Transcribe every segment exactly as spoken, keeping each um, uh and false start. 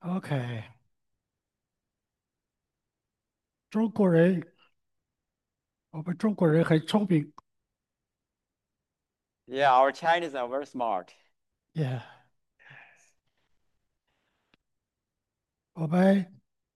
OK，中国人，我们中国人很聪明 Yeah, our Chinese are very smart. ，Yeah，我们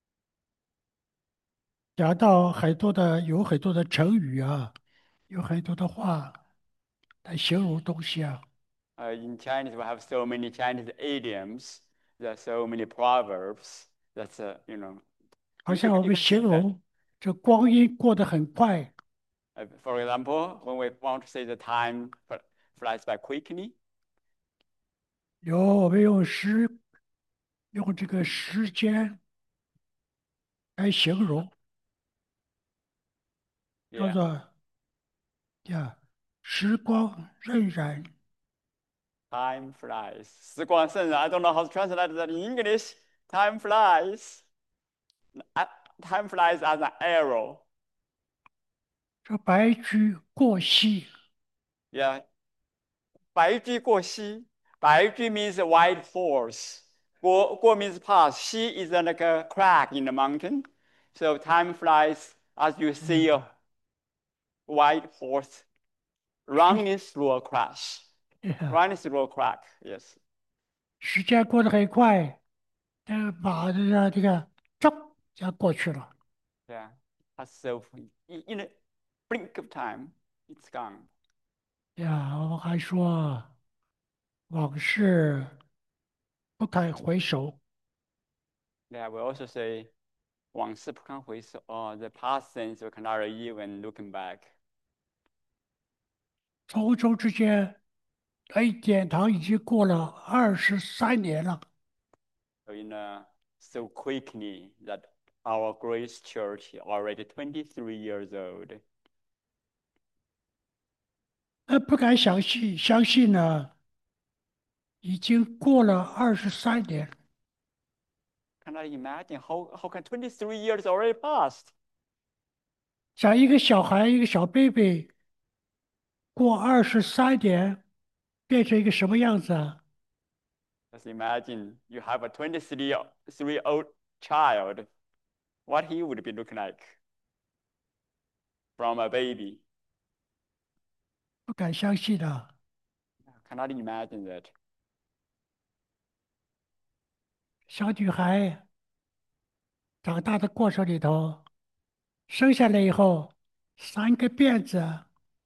讲到很多的，有很多的成语啊，有很多的话来形容东西啊， Uh, in Chinese, we have so many Chinese idioms. There are so many proverbs. That's uh, you know, 好 you, you 像 can 我 you 们 can say 形 that. 容这光阴过得很快， Uh, for example, when we want to say the time fl- flies by quickly, 有我们用时用这个时间来形容，叫 yeah, 做呀，时光荏苒， time flies. 时光荏苒. I don't know how to translate that in English. Time flies. Uh, Time flies as an arrow. 这白驹过隙， Yeah, 白驹过隙. 白驹 means a white horse. 过过 means pass. 西 is a, like a crack in the mountain. So time flies as you see a 嗯， white horse 时 running through a crash. 呀 Running through a crack. Yes. 时间过得很快，这个马的这个走就过去了。 Yeah. That's so in, in a blink of time, it's gone. 呀，我们还说往事不堪回首， Yeah, we also say 往事不堪回首. Oh, the past things we cannot even looking back. 匆匆之间，哎，典堂已经过了二十三年了。 So in uh, so quickly that our Grace Church already twenty-three years old. 呃，不敢相信，相信呢，已经过了二十三年。 Cannot imagine how how can twenty-three years already passed? 像一个小孩，一个小 baby，过二十三年，变成一个什么样子啊？ Just imagine you have a twenty-three three old child, what he would be looking like from a baby. 不敢相信啊！ Cannot imagine that. 小女孩长大的过程里头，生下来以后，三个辫子，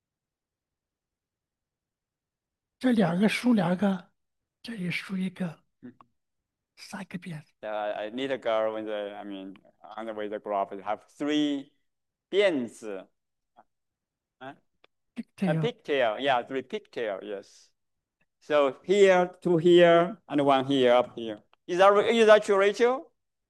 这两个梳两个，这里梳一个，三个辫子 Yeah, I, I need a girl when the I mean on the way to grow up have three 辫子, huh? A pigtail。 pigtail. Yeah, three pigtail. Yes. So here, two here, and one here, up here. Is that, is that true, Rachel?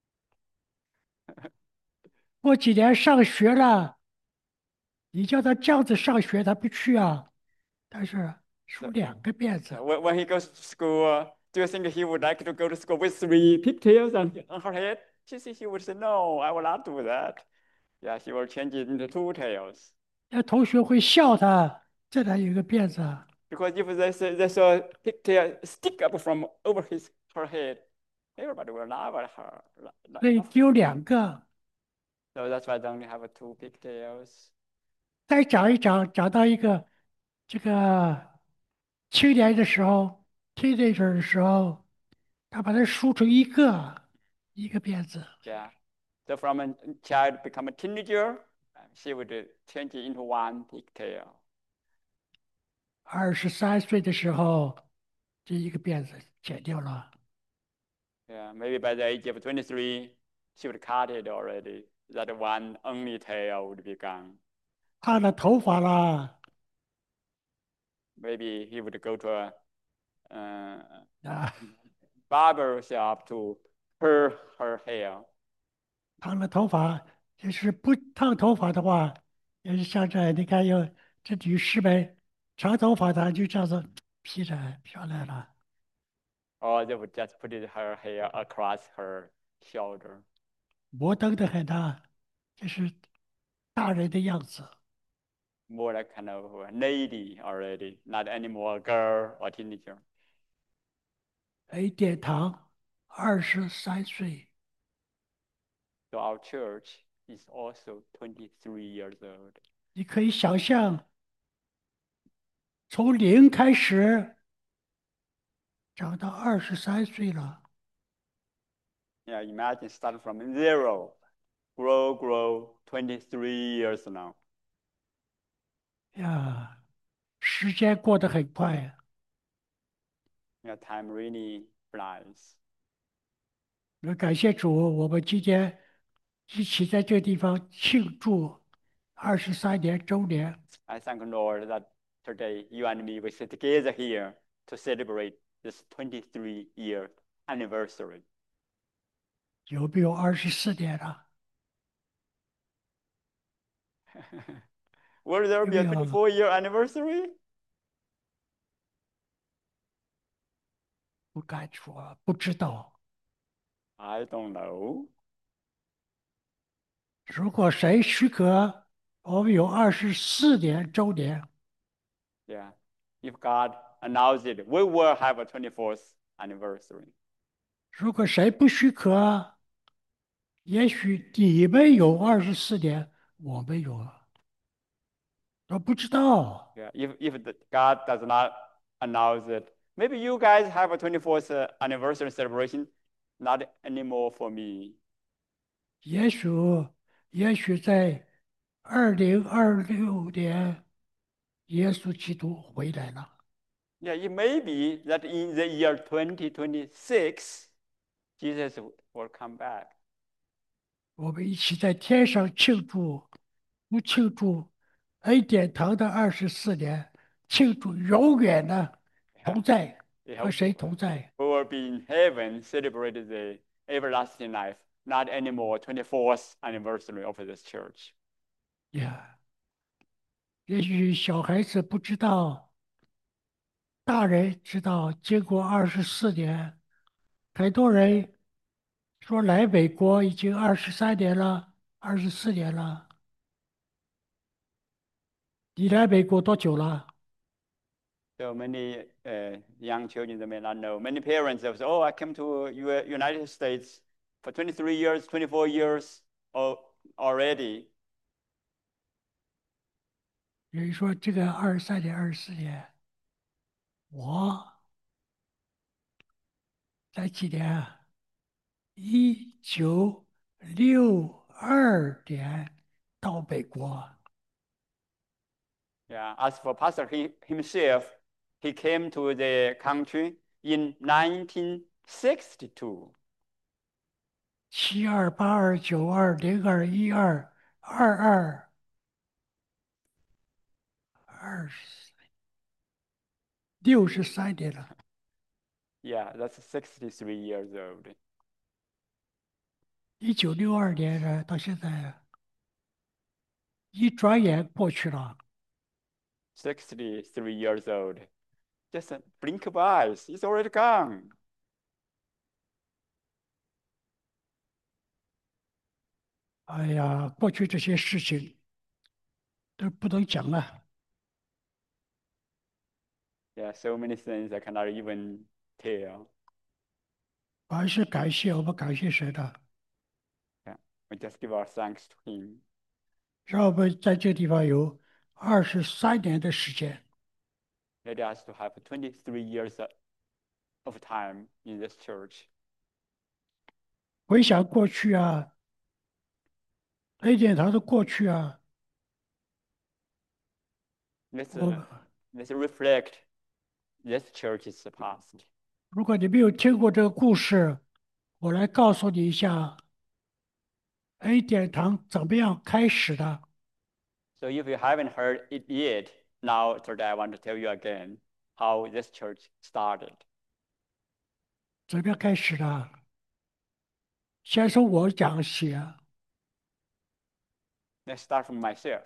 过几年上学了，你叫他这样子上学，他不去啊。但是梳 So, 两个辫子， so when, when he goes to school, uh, do you think he would like to go to school with three pigtails on, on her head? She said he would say, no, I will not do that. Yeah, he will change it into two tails. 那同学会笑他，这哪有一个辫子啊？ Because if there's a, there's a pigtail stick up from over his her head, everybody will laugh at her. la- 所以 laugh. 只有两个。 So that's why they only have two pigtails. 再讲一讲，讲到一个这个青年的时候，teenager 的时候，他把它梳成一个一个辫子。 Yeah. So from a child become a teenager, she would uh, change it into one pigtail. 二十三岁的时候，这一个辫子剪掉了， Yeah, maybe by the age of twenty-three, she would cut it already. That one only tail would be gone. 烫了头发了 Maybe he would go to a uh, 啊， barber shop to curl her hair. 烫了头发，就是不烫头发的话，也是像这，你看有这女士们长头发的就这样子披着漂亮了， Or they would just put it, her hair across her shoulder. 摩登的很呐，这是大人的样子。 More like kind of a lady already, not anymore a girl or teenager. 哎，典堂二十三岁， So our church is also twenty-three years old. 你可以想象，从零开始长到二十三岁了， Yeah, imagine starting from zero, grow, grow, twenty-three years now. 呀，时间过得很快。 Yeah, time really flies. 那感谢主，我们今天一起在这个地方庆祝二十三年周年， I thank the Lord that today you and me we sit together here to celebrate this twenty-three year anniversary. 有没有二十四年了？ Will there 有 be 没 a 有？ twenty-four year anniversary? 不敢说，不知道。 I don't know. 如果谁许可，我们有二十四年周年。 Yeah. If God allows it, we will have a twenty-fourth anniversary. 如果谁不许可，也许你们有二十四年，我们有了，我不知道。 Yeah. If, if the, God does not announce it, maybe you guys have a twenty-fourth anniversary celebration, not anymore for me. 也许，也许在二零二六年，耶稣基督回来了， Yeah, it may be that in the year twenty twenty-six, Jesus will come back. 我们一起在天上庆祝，不庆祝恩典堂的二十四年，庆祝永远的 Yeah. 同在， Yeah. 和谁同在？ We will be in heaven, celebrate the everlasting life, not anymore twenty-fourth anniversary of this church. 呀，也许小孩子不知道，大人知道，经过二十四年，很多人说来美国已经二十三年了，二十四年了。你来美国多久了？ So many uh, young children that may not know. Many parents they say, "Oh, I came to U- United States for twenty-three years, twenty-four years oh, already." 有人说这个二十三年、二十四年，我在几年啊？一九六二年到美国， Yeah. As for Pastor he, himself, he came to the country in nineteen sixty-two. 七二、八二、九二、零二、一二、二二、二十六十三年了。 Yeah, that's sixty-three years old. 一九六二年呢，到现在一转眼过去了。 sixty-three years old. Just a blink of eyes, it's already gone. 哎呀，过去这些事情都不能讲了。 Yeah, so many things I cannot even tell. 还是感谢我们感谢神的， Yeah, we just give our thanks to him. 让我们在这地方有二十三年的时间。 Let us to have twenty-three years of time in this church. 回想过去啊，恩典堂的过去啊， Let's, 我 uh, let's reflect this church's past. 如果你没有听过这个故事，我来告诉你一下恩典堂怎么样开始的， So if you haven't heard it yet, now today I want to tell you again how this church started. 怎么样开始的。先从我讲起啊， Let's start from myself.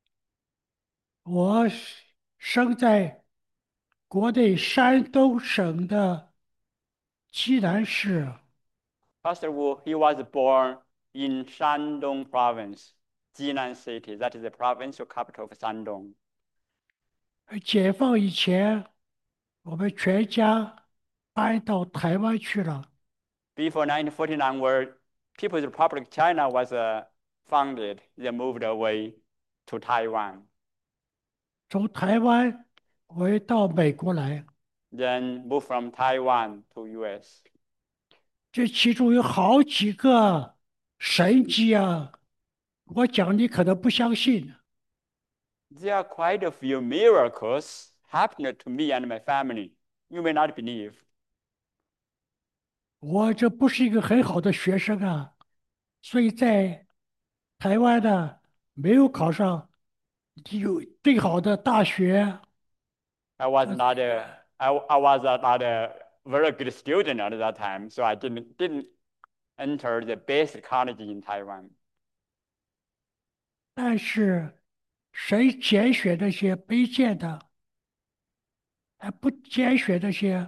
我生在国内山东省的济南市， Pastor Wu, he was born in Shandong province, Jinan city. That is the provincial capital of Shandong. 解放以前，我们全家搬到台湾去了。 before nineteen forty-nine, where People's Republic of China was uh, founded, they moved away to Taiwan. 从台湾回到美国来， Then moved from Taiwan to U S. 这其中有好几个神迹啊！我讲你可能不相信， There are quite a few miracles happened to me and my family. You may not believe. 我这不是一个很好的学生啊，所以在台湾呢没有考上有最好的大学。 I was 呃 not a, I, I was not a very good student at that time, so I didn't didn't enter the best college in Taiwan. 但是谁拣选那些卑贱的，而不拣选那些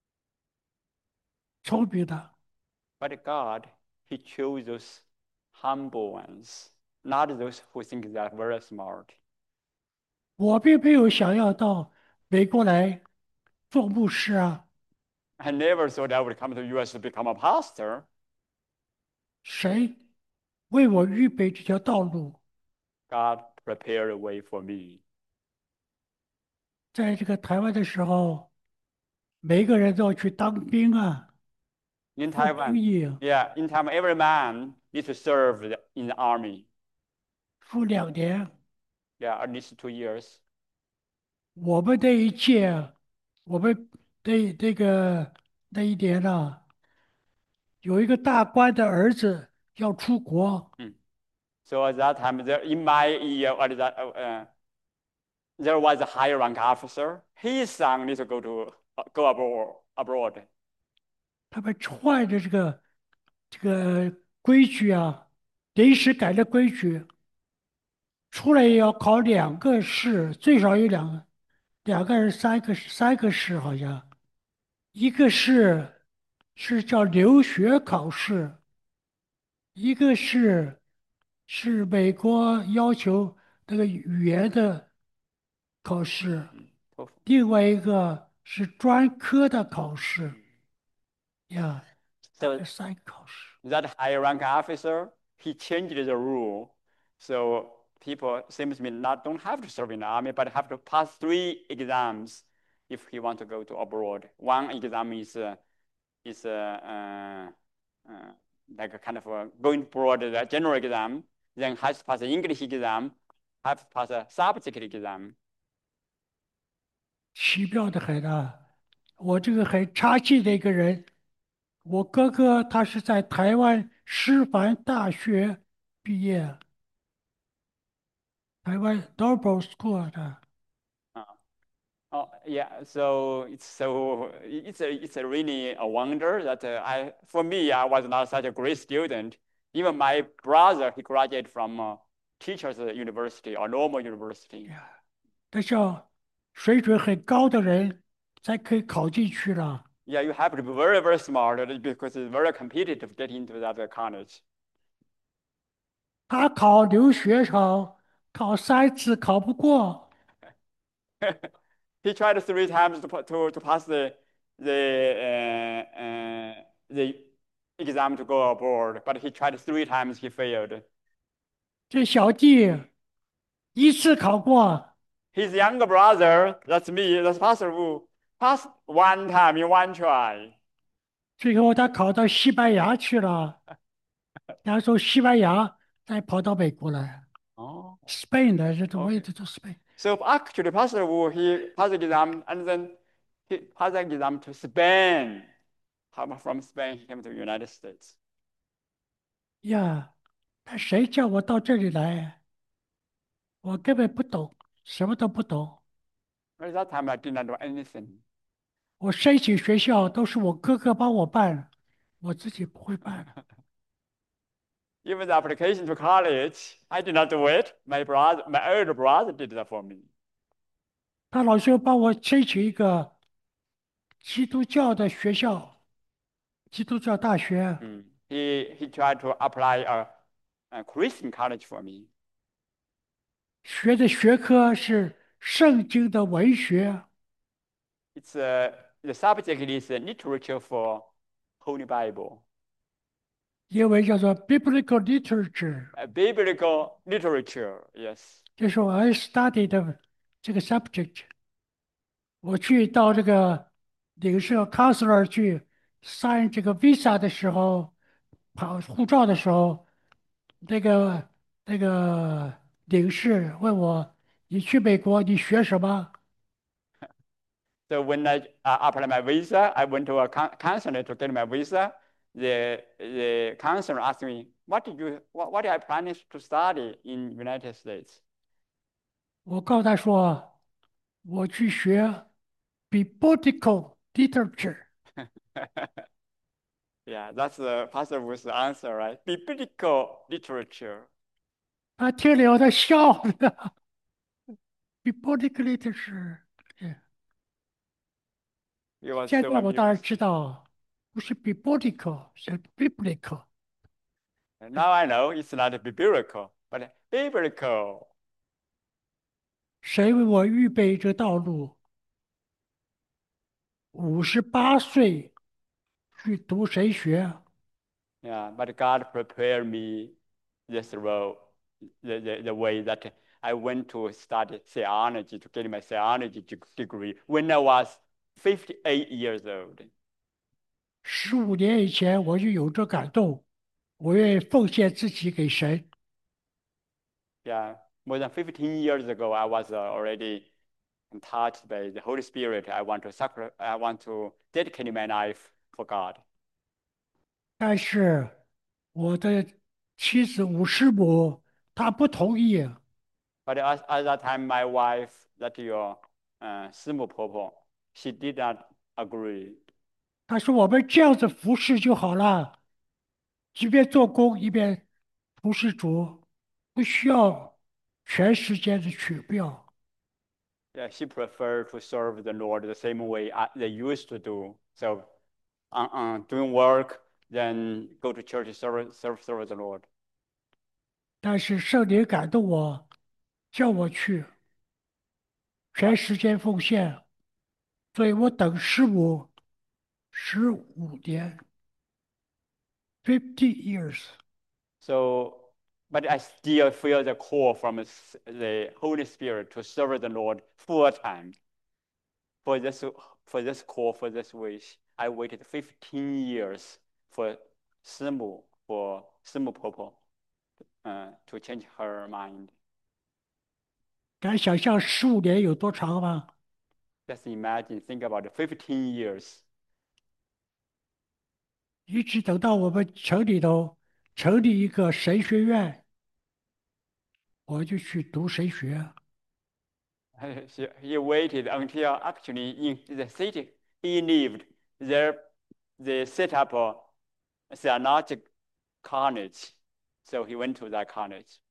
聪明的？ But God, He chose those humble ones, not those who think they are very smart. 我并没有想要到美国来做牧师啊， I never thought I would come to U S to become a pastor. 谁为我预备这条道路？ God prepared a way for me. 在这个台湾的时候，每个人都要去当兵啊， In 服兵 Taiwan, 役啊， yeah, in Taiwan, every man needs to serve the- in the army. 服两年。 Yeah, at least two years. 我们那一届，我们那那个那一年呢，有一个大官的儿子要出国， Mm. So at that time, there, in my year, what is that, uh, uh, there was a high rank officer. His son needs to go to uh, go abroad. abroad. 他们换着这个这个规矩啊，临时改的规矩，出来也要考两个试，最少有两个，两个还是三个三个试好像，一个是是叫留学考试，一个是是美国要求那个语言的考试，另外一个是专科的考试呀，大 So 概三个考试。 that high rank officer, he changed the rule. So people seems to me not don't have to serve in the army, but have to pass three exams if he want to go to abroad. One exam is uh, is uh, uh, uh, like a kind of a going abroad the general exam, then has to pass the English exam, have to pass a subject exam. 奇妙的很啊！我这个很差劲的一个人，我哥哥他是在台湾师范大学毕业，台湾 Noble School 的。 Uh, Oh yeah, so it's so it's a it's a really a wonder that uh, I for me I was not such a great student. Even my brother he graduated from uh, teachers university or normal university. 这叫水准很高的人才可以考进去了。 Yeah, you have to be very very smart because it's very competitive to get into that college. 他考留学考，考三次考不过， He tried three times to to to pass the the uh, uh, the exam to go abroad, but he tried three times he failed. 这小弟一次考过， His younger brother, that's me, that's Pastor Wu, passed one time in one try. 最后他考到西班牙去了，然后从西班牙再跑到美国来。 Oh. Spain 的，这我也 Okay. 这都 Spain。 So actually, Pastor Wu, he passed the exam and then he passed the exam to Spain. How- From Spain, he came to the United States. 呀，那谁叫我到这里来？我根本不懂，什么都不懂。 At that time, I did not know anything. 我申请学校都是我哥哥帮我办，我自己不会办。 Even the application to college, I did not do it. My brother, my older brother did that for me. 他老师帮我申请一个基督教的学校，基督教大学， Mm. He he tried to apply a, a Christian college for me. 学的学科是圣经的文学。 It's uh, the subject is uh, literature for Holy Bible. 英文叫做 biblical literature， uh, biblical literature. Yes. 这是我 I studied 这个 subject。我去到这个领事 counselor 去 sign 这个 visa 的时候，跑护照的时候，那个那个领事问我：“你去美国，你学什么？” So when I uh, applied my visa, I went to a counselor to get my visa. The the counselor asked me, "What did you what, what did I plan to study in United States?" 我告诉他说：“我去学 biblical literature。” Yeah, that's the Pastor Wu's answer, right? Biblical literature. 他听了以后他笑了，biblical literature。 He was 现 so 在我当然 amused. 知道，不是 biblical，是 biblical。 And now I know it's not biblical, but biblical. 谁为我预备这道路？五十八岁去读神学， Yeah, but God prepared me this road, the, the, the way that I went to study theology to get my theology degree when I was fifty-eight years old. 十五年以前我就有这感动，我愿意奉献自己给神。 Yeah, more than fifteen years ago, I was uh, already touched by the Holy Spirit. I want to sacri- I want to dedicate my life for God. 但是我的妻子五师母她不同意， But at, at that time, my wife, that your uh, 师母婆婆, she did not agree. 她说我们这样子服侍就好了，一边做工一边服侍主，不需要全时间的取标。 Yeah, she preferred to serve the Lord the same way I, they used to do. So, uh, uh, doing work, then go to church, serve, serve, serve the Lord. 但是圣灵感动我，叫我去全 But 时间奉献，所以我等师母十五年，fifty years。 so, but I still feel the call from the Holy Spirit to serve the Lord full time. For this, for this call, for this wish, I waited fifteen years for 师母, for 师母婆婆, uh, to change her mind. 敢想象十五年有多长吗？ Just imagine, think about it, fifteen years. 一直等到我们城里头成立一个神学院，我就去读神学。 he, he waited until actually in the city he lived there they set up a theological college. So he went to that college.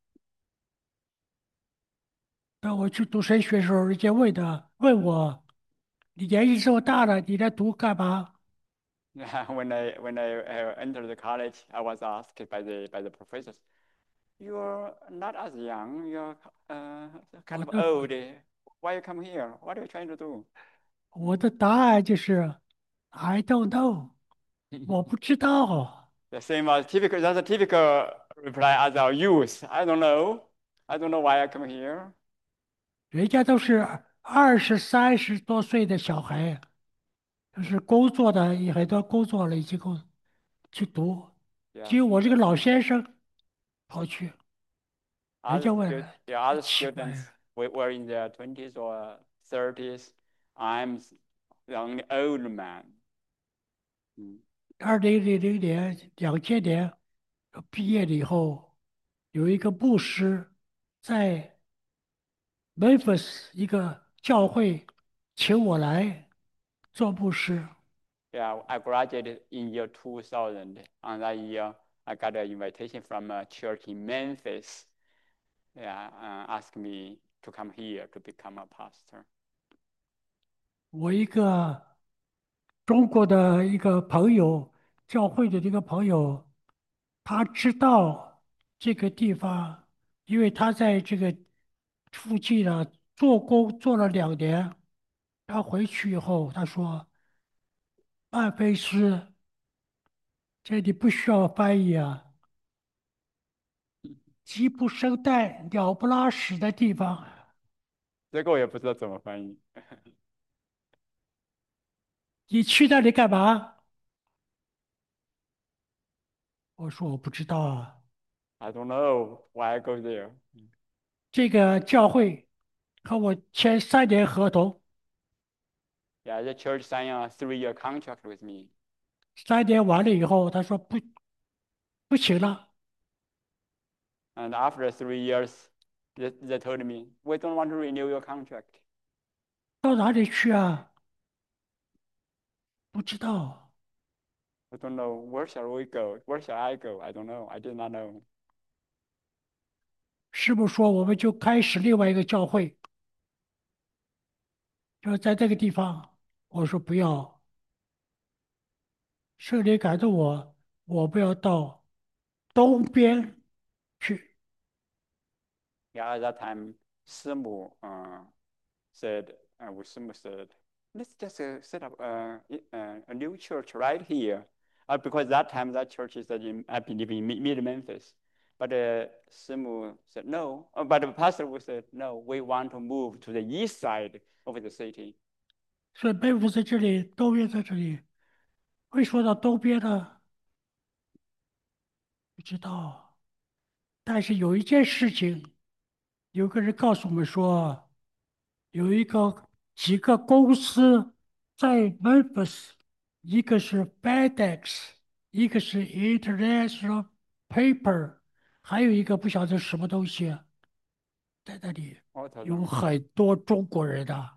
当我去读神学的时候，人家问他问我：“你年纪这么大了，你来读干嘛？” when I when I uh, entered the college, I was asked by the by the professors, "You're not as young. You're uh, kind 我 of 的 old. Why you come here? What are you trying to do?" 我的答案就是 "I don't know"，我不知道。 The same as typical. That's a typical reply as our youth. I don't know. I don't know why I come here. 人家都是二十三十多岁的小孩，就是工作的，也很多工作了已经工去读，只 Yeah. 有我这个老先生跑去，人 Other 家问 stu- yeah, other 奇怪 students 了。 were, were in their twenties or thirties. I'm the only old man. 嗯二零零零年、两千年毕业了以后，有一个牧师在 Memphis 一个教会请我来做牧师。 Yeah, I graduated in year two thousand. And that year, I got an invitation from a church in Memphis. Yeah, uh, asked me to come here to become a pastor. 我一个中国的一个朋友，教会的一个朋友，他知道这个地方，因为他在这个附近呢做工做了两年，他回去以后，他说曼菲斯这里不需要翻译啊。鸡不生蛋，鸟不拉屎的地方。 这个我也不知道怎么翻译。 你去那里干嘛？我说我不知道啊。 I don't know why I go there. 这个教会和我签三年合同， Yeah, the church signed a three-year contract with me. 三年完了以后，他说不不行了， And after three years, they, they told me, we don't want to renew your contract. 到哪里去啊？不知道， I don't know. Where shall we go? Where shall I go? I don't know. I did not know. 师傅说我们就开始另外一个教会，就在这个地方。我说不要，圣灵感动我，我不要到东边去。 Yeah, at that time, Simu uh, said, uh, well, Simu said, let's just uh, set up uh, uh, a new church right here. Uh, because that time that church is in, I believe in mid Memphis. But uh, Simu said no. Uh, but the pastor said, no, we want to move to the east side of the city. 所以背负在这里，东边在这里。为什么到东边呢？不知道。但是有一件事情，有个人告诉我们说，有一个几个公司在 Memphis，一个是 FedEx，一个是 International Paper，还有一个不晓得什么东西，在那里 What are 有 them? 很多中国人的。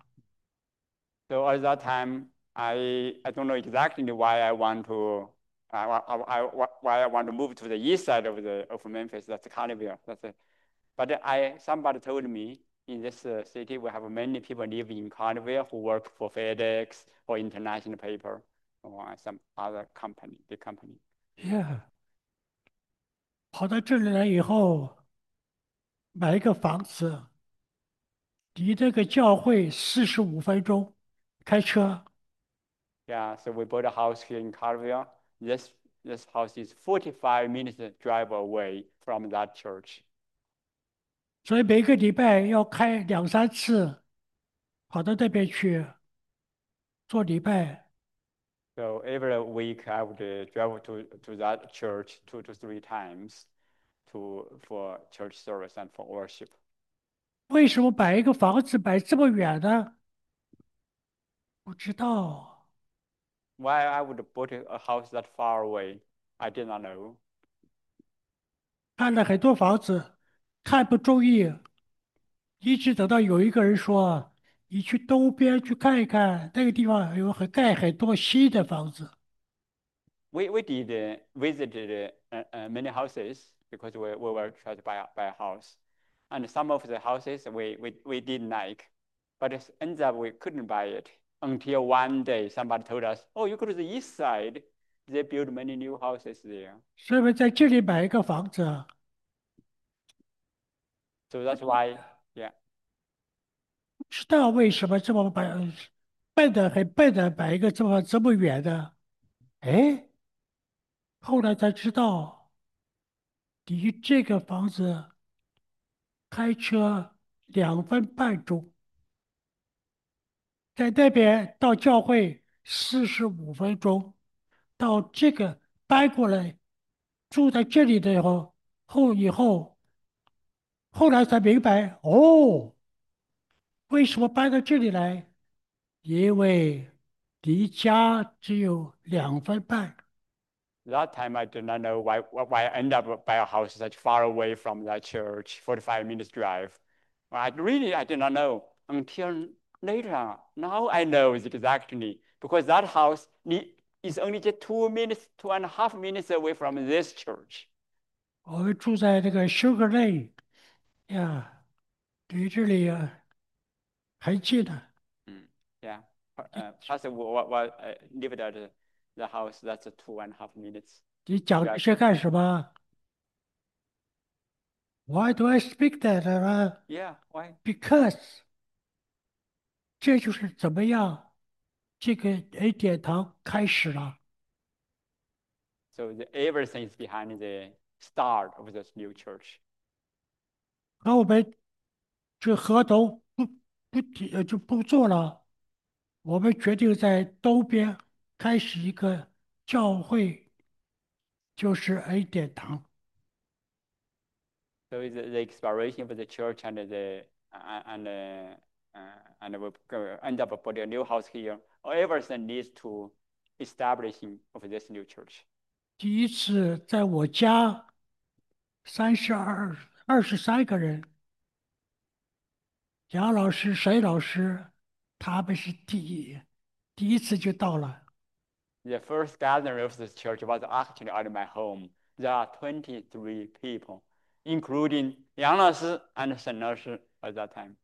So at that time, I I don't know exactly why I want to I, I, I, why I want to move to the east side of the of Memphis. That's Carnival. That's it. But I somebody told me in this uh, city we have many people live in Carnival who work for FedEx or International Paper or some other company, big company. Yeah，跑到这里来以后，买一个房子，离这个教会四十五分钟，开车。 Yeah, so we bought a house here in Carnival. This this house is forty-five minutes drive away from that church. 所以每个礼拜要开两三次，跑到那边去做礼拜。 So every week I would uh, travel to, to that church two to three times to for church service and for worship. 为什么买一个房子买这么远呢？不知道。 Why I would put a house that far away, I did not know. 看了很多房子，看不中意，一直等到有一个人说：“你去东边去看一看，那个地方有很盖很多新的房子。” We, we did uh, visited uh, uh, many houses because we, we were trying to buy, a- buy a house. And some of the houses we, we, we didn't like, but it ends up we couldn't buy it until one day somebody told us, oh, you go to the east side. They build many new houses there. 所以我在这里买一个房子啊， So that's why, yeah. 不知道为什么这么买，笨的很笨的买一个这么这么远的。哎，后来才知道，离这个房子开车两分半钟，在那边到教会四十五分钟，到这个搬过来住在这里的以后，后以后后来才明白，哦，为什么搬到这里来？因为离家只有两分半。 That time I did not know why why I ended up by a house such far away from that church, forty-five minutes drive. I really I did not know until later. Now I know exactly because that house is only just two minutes, two and a half minutes away from this church. 我们住在这个休格内呀，离这里啊很近的。 Mm, yeah. Uh, Pastor what, what uh, lived at uh, the house that's a two and a half minutes 你讲这 drive. 些干什么？Why do I speak that 啊 Yeah, why? Because 这就是怎么样，这个 A 典堂开始了。 So the, everything is behind the start of this new church. 和我们这合同不不提呃就不做了，我们决定在东边开始一个教会，就是 A 典堂。 So the, the expiration of the church and the uh, and uh, uh, and we end up putting a new house here. Everything needs to establishing of this new church. 第一次在我家，三十二二十三个人，杨老师、沈老师，他们是第一第一次就到了。 The first gathering of this church was actually at my home. There are twenty-three people, including Yang Laoshi and Shen Laoshi at that time.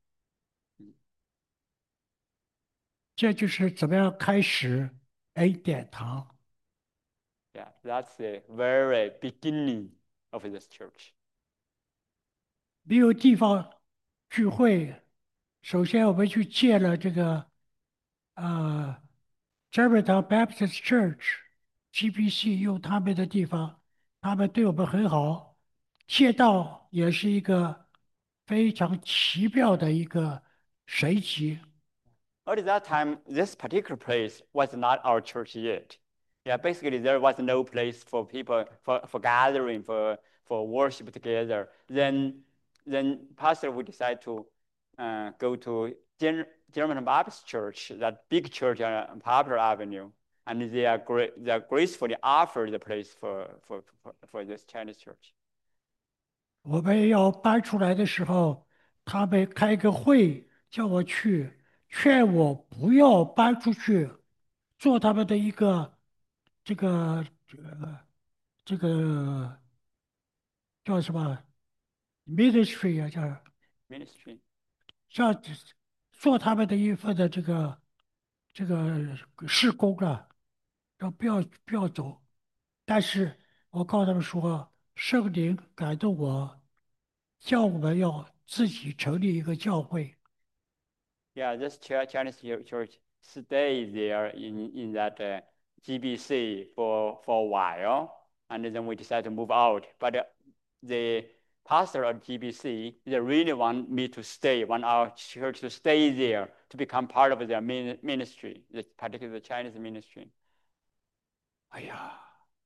这就是怎么样开始 A 典堂。 Yeah, that's the very beginning of this church. 没有地方聚会，首先我们去借了这个呃 Germantown Baptist Church（G B C） 用他们的地方，他们对我们很好。借道也是一个非常奇妙的一个神奇。 At that time, this particular place was not our church yet. Yeah, basically there was no place for people for, for gathering for for worship together. Then then pastor would decide to uh, go to Gen- German Baptist Church, that big church on Poplar Avenue, and they are gra- they are gracefully offered the place for for, for, for this Chinese church. 我们要搬出来的时候，他们开个会叫我去，劝我不要搬出去，做他们的一个这个呃这个叫什么 ministry 啊，叫 Ministry. 叫做他们的一份的这个这个事工啊，要不要不要走？但是我告诉他们说，圣灵感动我，叫我们要自己成立一个教会。 Yeah, this church, Chinese church stayed there in, in that uh, G B C for, for a while, and then we decided to move out. But uh, the pastor at G B C, they really want me to stay, want our church to stay there, to become part of their ministry, particularly the Chinese ministry. 哎呀，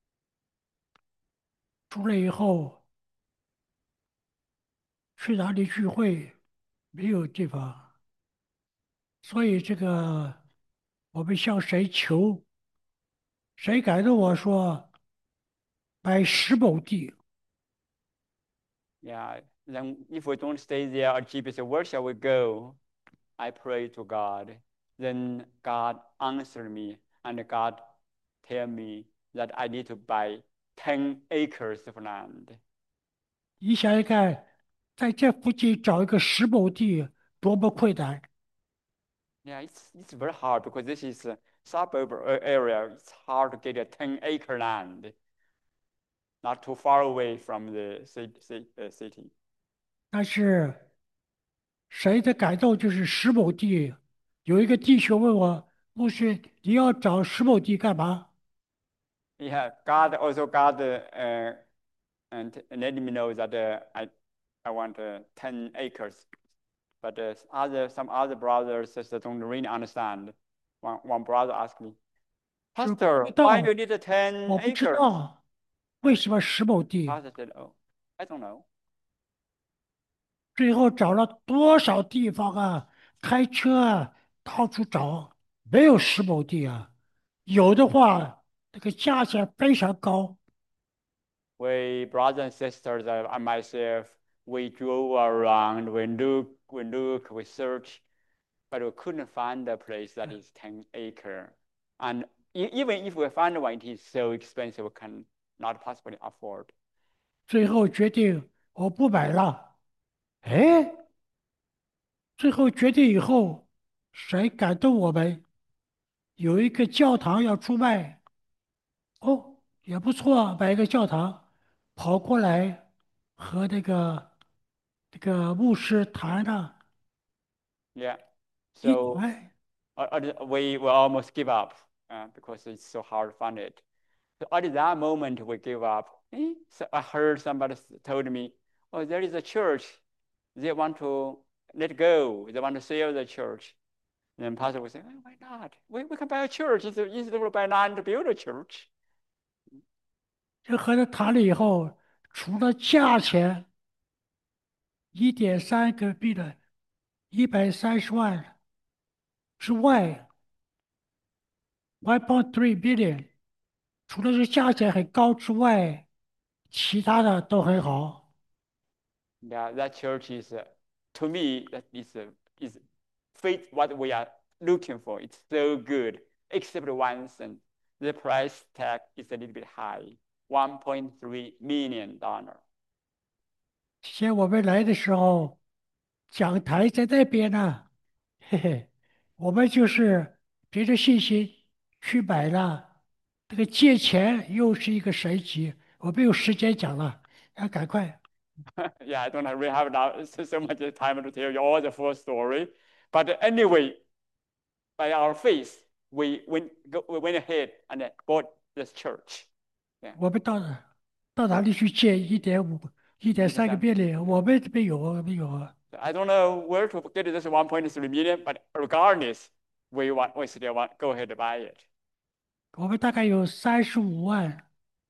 出来以后去哪里聚会，没有地方，所以这个我们向谁求，谁感动我说买十亩地。 Yeah, then if we don't stay there at G B C, where shall we go? I pray to God. Then God answered me, and God tell me that I need to buy ten acres of land. 你想想看，在这附近找一个十亩地多么困难！ Yeah, it's, it's very hard because this is a suburb area. It's hard to get a ten acre land, not too far away from the city. 但是谁的感动就是十亩地。有一个弟兄问我，牧师，你要找十亩地干嘛？ Yeah, God also God uh, and let me know that uh, I I want uh, ten acres. But uh, other some other brothers sisters don't really understand. One one brother asked me, 说不 Pastor, 知 why do you 道， need ten 我不知 acres? 道为什么十亩地。 Pastor said, Oh, I don't know. 最后找了多少地方啊？开车啊，到处找，没有十亩地啊。有的话，那个价钱非常高。 We brothers and sisters uh, and myself, we drove around, we look, we look, we search, but we couldn't find a place that is ten acre. And e- even if we find one, it is so expensive, we can not possibly afford. 最后决定我不买了。哎，最后决定以后，谁感动我们？有一个教堂要出卖，哦，也不错，买一个教堂，跑过来和那个这个牧师谈了， Yeah. 一 So 哎， uh, uh, we will almost give up uh, because it's so hard to find it. So at that moment, we gave up. Eh, So I heard somebody told me, oh, there is a church. They want to let go. They want to sell the church. And pastor would say, oh, why not? We, we can buy a church instead instead of buy land to build a church. 这和他谈了以后，除了价钱一点三个 billion 一百三十万之外，one point three billion，除了这价钱很高之外，其他的都很好。 Yeah, that church is, uh, to me, that is, uh, is fit what we are looking for. It's so good, except one thing. The price tag is a little bit high, one point three million dollar. 像我们来的时候，讲台在那边呢，嘿嘿，我们就是凭着信心去买了。这个借钱又是一个神奇，我没有时间讲了，要赶快。 Yeah, I don't really have now so so much time to tell you all the full story. But anyway, by our faith, we went, go, we went ahead and bought this church. Yeah, 我们到哪到哪里去借一点五、一点三个 it is, um, billion？我们没有啊，没有啊。 I don't know where to get this one point three million, but regardless, we want, we still want, go ahead and buy it. 我们大概有三十五万，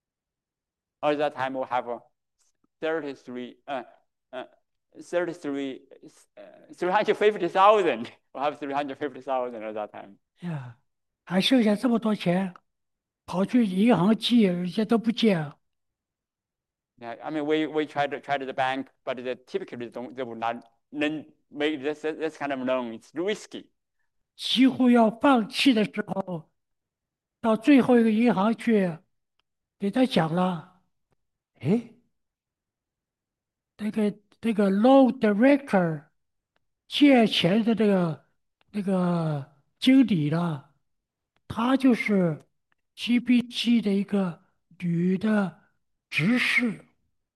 At that time, we have uh, thirty-three, uh, uh, thirty-three, uh, three hundred fifty thousand. We have three hundred fifty thousand at that time. 呀，还剩下这么多钱，跑去银行借，人家都不借啊。 Yeah, I mean, we, we tried to try to the bank, but they typically don't, they will not lend, make this, this kind of loan. It's risky. 几乎要放弃的时候，到最后一个银行去给他讲了，诶，那个那个 loan director 借钱的这个那个经理呢，她就是 G B G 的一个女的执事。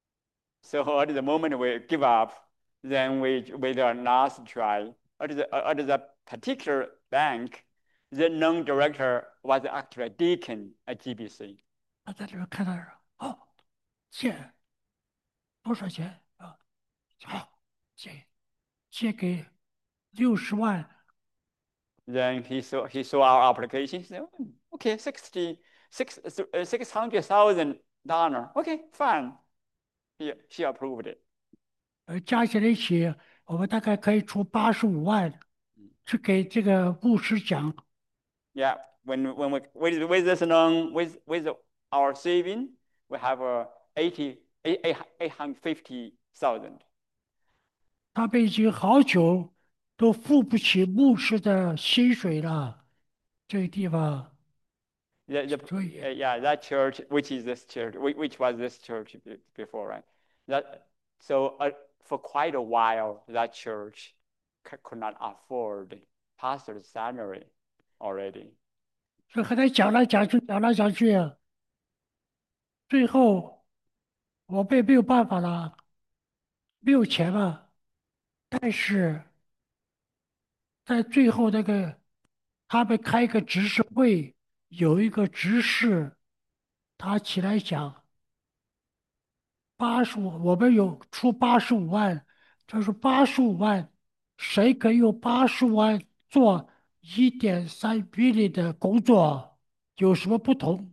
So at the moment we give up, then we, with the last try, at the, at the particular bank, the non-director was actually a deacon at G B C. 他在这边看到了，哦，借多少钱啊？好，借借给六十万。 Then he saw, he saw our application. He said, "Oh, okay, sixty, six, uh, six hundred thousand dollar. Okay, fine. He, she approved it. 呃，加起来一起，我们大概可以出八十五万去给这个牧师讲。 Yeah, when when we with, with this loan, with with our saving, we have uh, eighty, eight, eight, eight hundred fifty thousand. 他们已经好久都付不起牧师的薪水了，这个地方， The, the, 所以 uh, yeah, that church, which is this church, whi- which was this church be- before, right? That so uh, for quite a while, that church c- could not afford pastor's salary already. 就和他讲来讲去，讲来讲去，最后我们也没有办法了，没有钱了。但是在最后那个他们开个执事会，有一个执事，他起来讲。八十五，我们有出八十五万，他说八十五万，谁可以用八十五万做一点三 billion 的工作，有什么不同？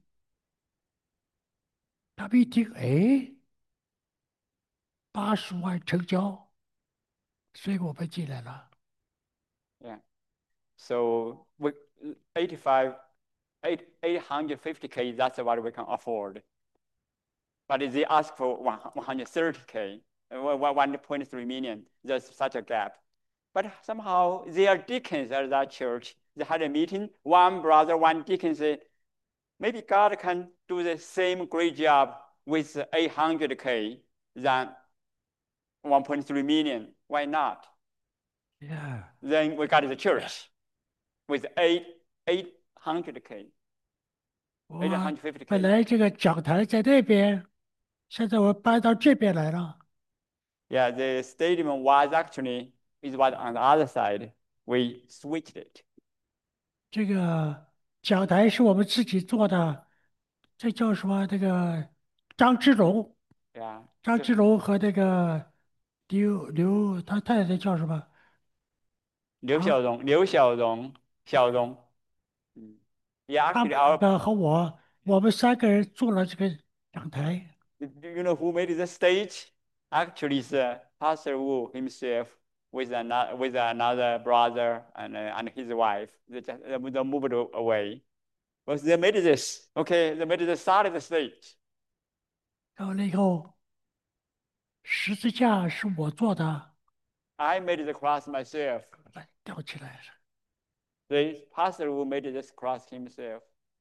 他们一听，哎，八十万成交，所以我们进来了。 Yeah. So we eighty-five, eight, eight hundred fifty K, that's what we can afford. But they ask for one hundred thirty K, uh, one point three million. There's such a gap. But somehow they are deacons at that church. They had a meeting. One brother, one deacon said, maybe God can do the same great job with eight hundred K than one point three million. Why not? Yeah， Then we got the church with eight, 800K, 我本 eight hundred fifty K. 来这个讲台在那边，现在我搬到这边来了。 Yeah, the stadium was actually, it was on the other side. We switched it. 这个讲台是我们自己做的， 这叫什么？这个张之龙， Yeah. 张这之龙和那个刘刘他太太叫什么啊？ 刘小荣，刘小荣，小荣。嗯，Yeah, 他们 actually, 两 our 个和我，我们三个人做了这个讲台。 do you know who made the stage? Actually, it's uh, Pastor Wu himself with another with another brother and uh, and his wife. They just they moved away. But they made this. Okay, they made the start of the stage. 完了以后，十字架是我做的， I made the cross myself. 来吊起来了。 The Pastor Wu made this cross himself.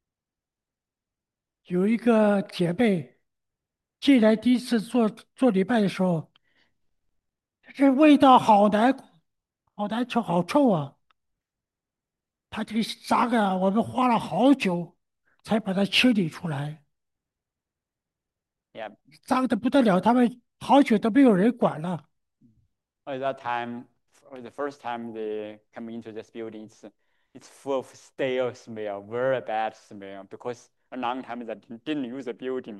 有一个姐妹进来第一次做做礼拜的时候，这味道好难，好难臭，好臭啊！她这个脏啊，我们花了好久才把它清理出来， Yeah. 脏的不得了，他们好久都没有人管了。 At that time, for the first time they come into this building, it's, it's full of stale smell, very bad smell, because a long time they didn't didn't use the building.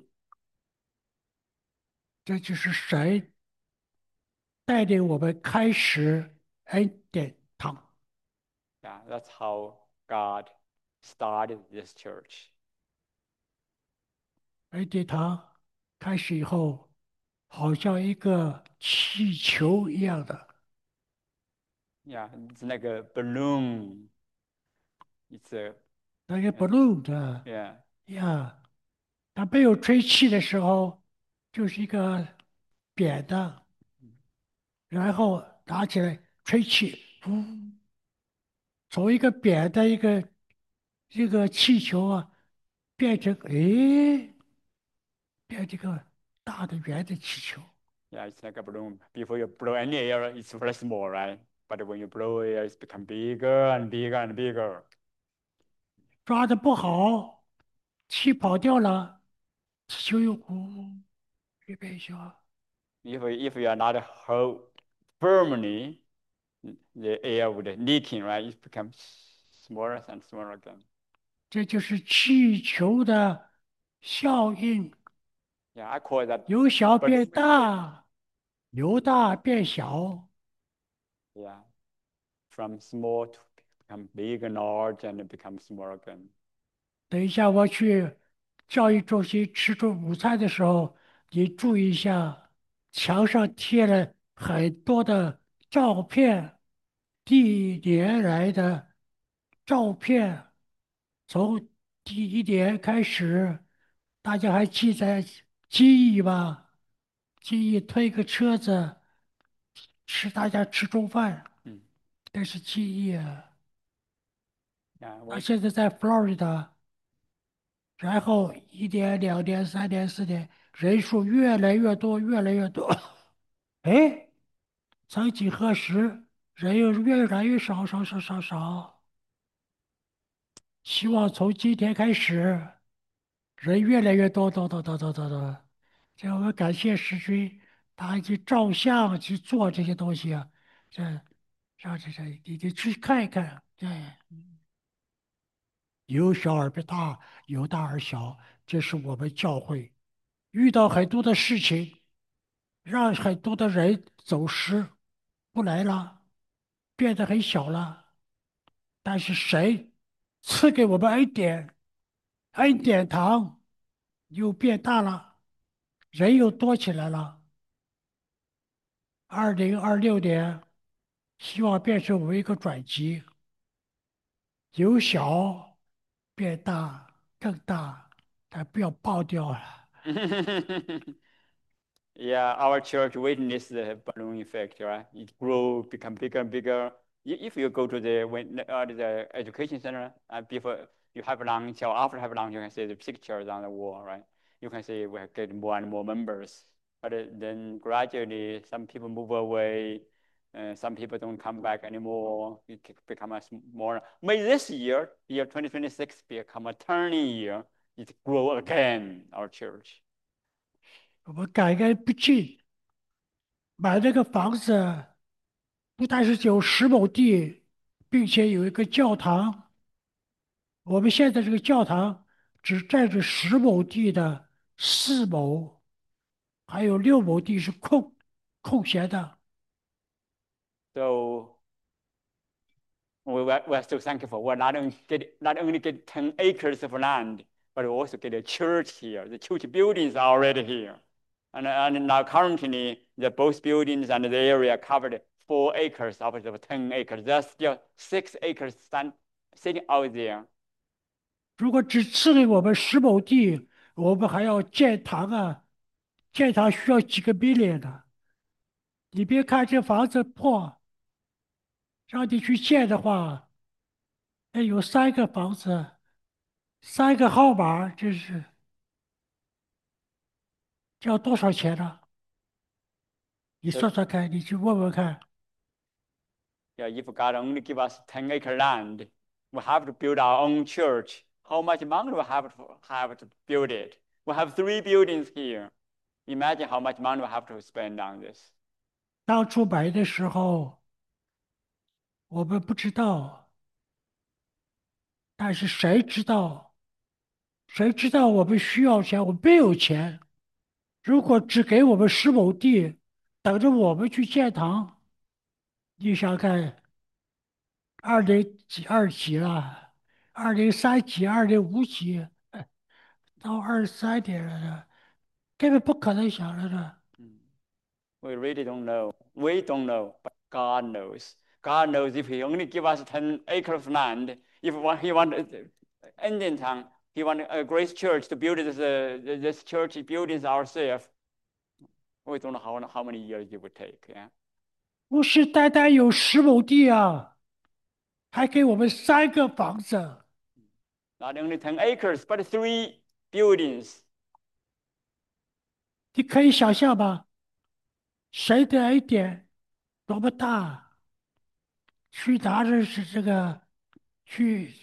这就是神带领我们开始恩典堂。 Yeah, that's how God started this church. 恩典堂开始以后，好像一个气球一样的， Yeah, it's like a balloon. It's a 那个 balloon 的 yeah, 呀，它没有吹气的时候，就是一个扁的，然后拿起来吹气，呜，从一个扁的一个一个气球啊，变成诶，变这个大的圆的气球。 yeah, it's like a balloon. Before you blow any air, it's very small, right? But when you blow air, it's become bigger and bigger and bigger. 抓的不好，气跑掉了，气球又呜越变越小。 If if you are not hold firmly, the air would leaking, right? It becomes smaller and smaller again. 这就是气球的效应， Yeah, I call that 由小 balloon 变 effect. 大，由大变小。 Yeah, from small to become big and large and it becomes small again. 等一下我去教育中心吃中午餐的时候，你注意一下，墙上贴了很多的照片，历年来的照片，从第一年开始，大家还记在记忆吗？记忆推个车子，吃大家吃中饭， Mm. 那是记忆啊。 Yeah, 他 when 现在在 Florida。然后一年、两年、三年、四年，人数越来越多，越来越多。哎，曾几何时，人又越来越少，少，少，少，少。希望从今天开始，人越来越多，多，多，多，多，多，多。这我们感谢石君，他去照相去做这些东西啊，这让这这，你得去看一看。对，由小而变大，由大而小，这是我们教会遇到很多的事情。让很多的人走失，不来了，变得很小了。但是神赐给我们恩典，恩典堂又变大了，人又多起来了。二零二六年，希望变成我们一个转机，由小变大，更大，但不要爆掉了。 yeah, our church witnessed the balloon effect, right? It grew, become bigger and bigger. I- If you go to the when uh, the education center uh, before you have lunch or after have lunch, you can see the pictures on the wall, right? You can see we get more and more members. But uh, then gradually, some people move away. Uh, some people don't come back anymore. It c- become a more. May this year, year twenty twenty-six, become a turning year. It grow again, our church. 我们感恩不尽，买那个房子不但是有十亩地，并且有一个教堂。我们现在这个教堂只占着十亩地的四亩，还有六亩地是空空闲的。 So we we're, we're so thankful. We're not only get not only get ten acres of land, but we also get a church here. The church buildings are already here. And, and now currently, the both buildings and the area covered four acres out of ten acres. There's still six acres stand, sitting out there. 如果只赐给我们十亩地，我们还要建堂啊，建堂需要几个 million 的。你别看这房子破，让你去建的话，那有三个房子，三个号码，这是要多少钱呢？你 So 算算看，你去问问看。 yeah, if God only give us ten acre land, we have to build our own church. How much money we have to have to build it? We have three buildings here. Imagine how much money we have to spend on this. 当初买的时候，我们不知道，但是谁知道？谁知道我们需要钱？我们没有钱。如果只给我们十亩地，等着我们去建堂，你想看，二零几二几了，二零三几、二零五几，哎到二三点了呢，根本不可能想了的。 We really don't know. We don't know, but God knows. God knows if He only give us ten acres of land, if He want ending time, He want a Grace Church to build this uh, this church buildings ourselves. We don't know how how many years it would take. Yeah. 不是单单有十亩地啊，还给我们三个房子。 Not only ten acres, but three buildings. 你可以想象吧，谁的恩典多么大？去拿着是这个，去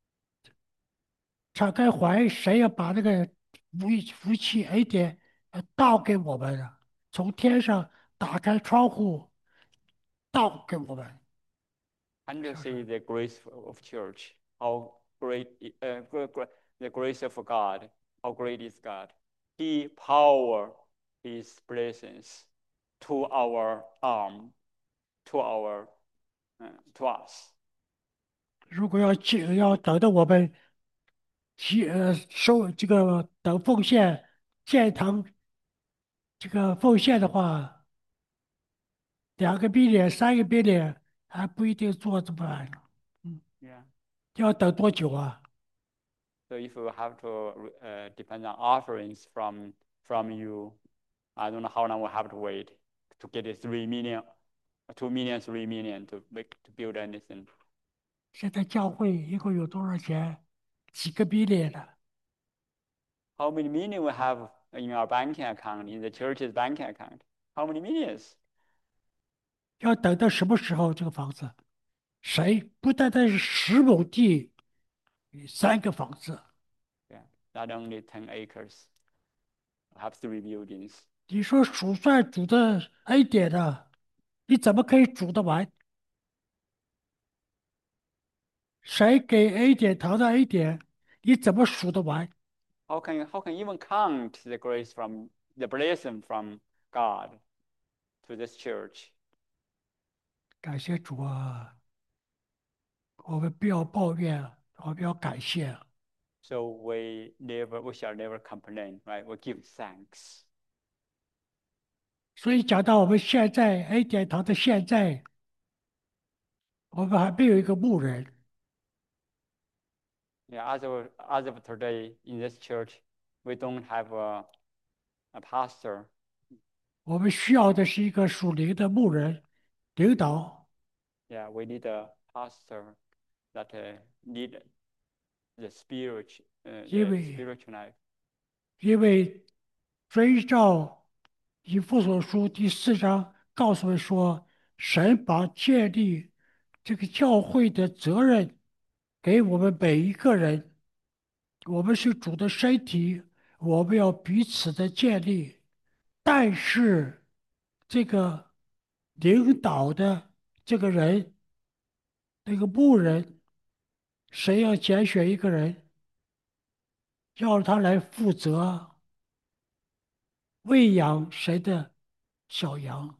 敞开怀，谁要把这个福福气恩典呃倒给我们了？从天上打开窗户倒给我们， And you 是不是？ see the grace of church, how great uh, the grace of God, how great is God. He power His blessings to our arm, to our uh, to us. 如果要进要等到我们提呃收这个等奉献建堂这个奉献的话，两个 billion 三个 billion 还不一定做这么晚，嗯， Yeah. 要等多久啊？ So if we have to uh, depend on offerings from from you, I don't know how long we have to wait to get it three million, two million, three million to make to build anything. 现在教会一共有多少钱？几个 billion 了？ How many million we have in our banking account, in the church's banking account? How many millions? 要等到什么时候这个房子？谁不单单是十亩地，三个房子， Yeah, not only ten acres, we have three buildings. 你说数算主的恩典呢？你怎么可以数得完？谁给 A 点堂的 A 点，你怎么数得完？ How can you, how can you even count the grace from the blessing from God to this church? 感谢主啊！我们不要抱怨，我们要感谢。 So we never, we shall never complain, right? We give thanks. 所以讲到我们现在 A 点堂的现在，我们还没有一个牧人， Yeah, as of, as of today in this church, we don't have a, a pastor. 我们需要的是一个属灵的牧人领导， Yeah, we need a pastor that uh, need the spirit, uh, 因 the 为 spiritual life. 因为遵照以弗所书第四章告诉我们说，神把建立这个教会的责任给我们每一个人，我们是主的身体，我们要彼此的建立。但是这个领导的这个人，那个牧人，谁要拣选一个人， 要他来负责喂养谁的小羊。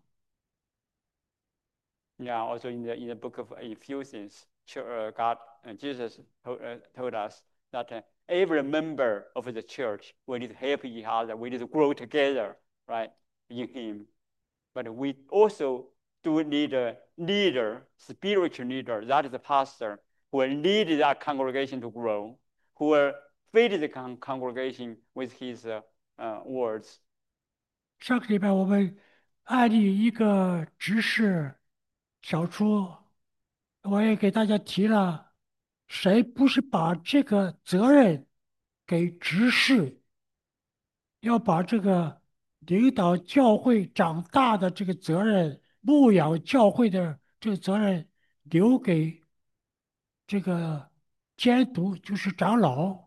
Yeah, also in the in the book of Ephesians, ch- uh, God, uh, Jesus told, uh, told us that uh, every member of the church we need to help each other. We need to grow together, right, in Him. But we also do need a leader, spiritual leader, that is the pastor, who will lead that congregation to grow, who will feed the con- congregation with his uh, uh, words. 上个礼拜我们案例一个执事小出，我也给大家提了，谁不是把这个责任给执事，要把这个领导教会长大的这个责任、牧养教会的这个责任留给这个监督，就是长老。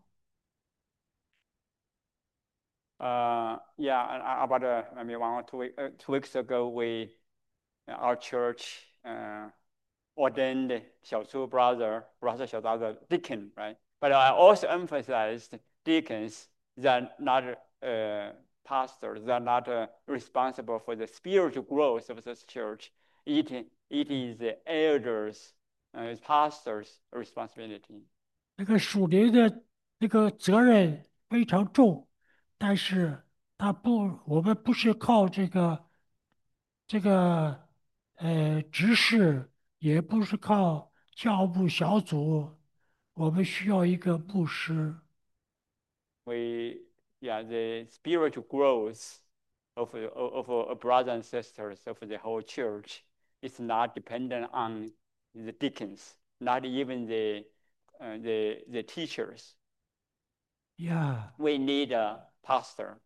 Uh, yeah, and uh, about uh, maybe one or two, week, uh, two weeks ago, we our church uh, ordained Xiaochu brother, brother Xiaoda's deacon, right? But I also emphasized deacons that not uh, pastors, they're not uh, responsible for the spiritual growth of this church. It, it is the elders, uh, pastors' responsibility. 那个属灵的那个责任非常重，但是他不，我们不是靠这个这个呃执事，也不是靠教牧小组，我们需要一个牧师。 We, yeah, the spiritual growth of, of, of brothers and sisters of the whole church is not dependent on the deacons, not even the, uh, the, the teachers. 呀， We need a pastor.